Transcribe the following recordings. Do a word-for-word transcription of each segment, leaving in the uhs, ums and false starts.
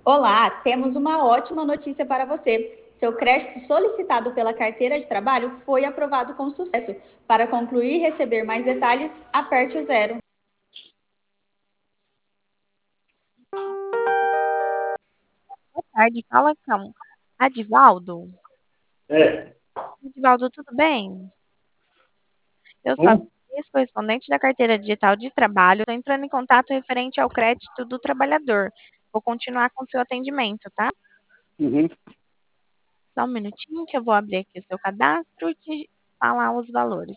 Olá, temos uma ótima notícia para você. Seu crédito solicitado pela carteira de trabalho foi aprovado com sucesso. Para concluir e receber mais detalhes, aperte o zero. Boa tarde, fala com Adivaldo. É. Adivaldo, tudo bem? Eu sou a Hum? ex-correspondente da carteira digital de trabalho. Estou entrando em contato referente ao crédito do trabalhador. Vou continuar com o seu atendimento, tá? Uhum. Só um minutinho que eu vou abrir aqui o seu cadastro e te falar os valores.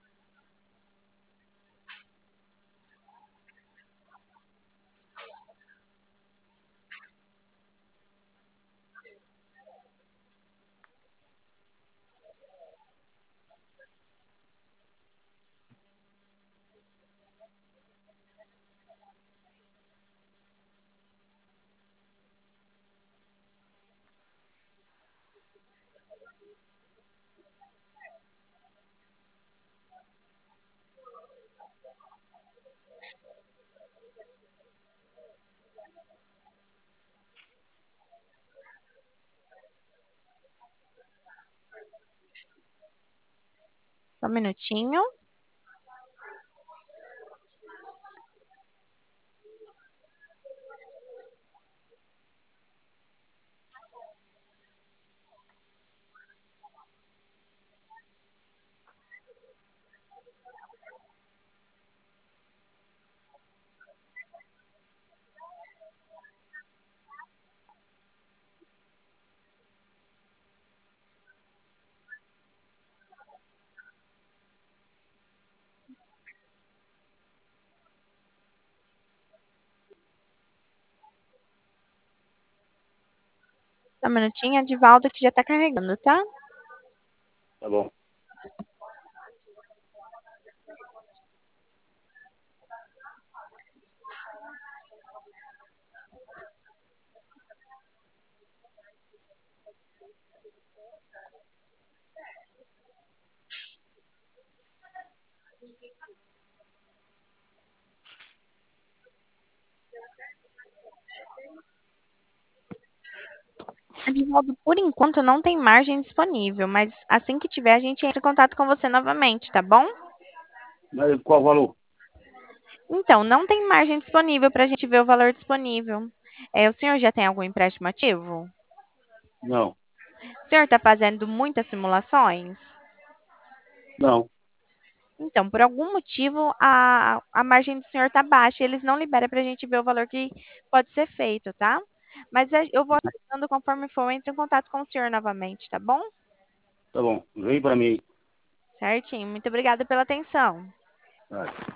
Só um minutinho. Só um minutinho, Adivaldo, que já está carregando, tá? Tá bom. Adivaldo, por enquanto não tem margem disponível, mas assim que tiver, a gente entra em contato com você novamente, tá bom? Mas qual o valor? Então, não tem margem disponível para a gente ver o valor disponível. É, o senhor já tem algum empréstimo ativo? Não. O senhor está fazendo muitas simulações? Não. Então, por algum motivo, a, a margem do senhor está baixa e eles não liberam para a gente ver o valor que pode ser feito, tá? Mas a- eu vou avisando conforme for, eu entro em contato com o senhor novamente, tá bom? Tá bom. Vem pra mim. Certinho. Muito obrigada pela atenção. Vai.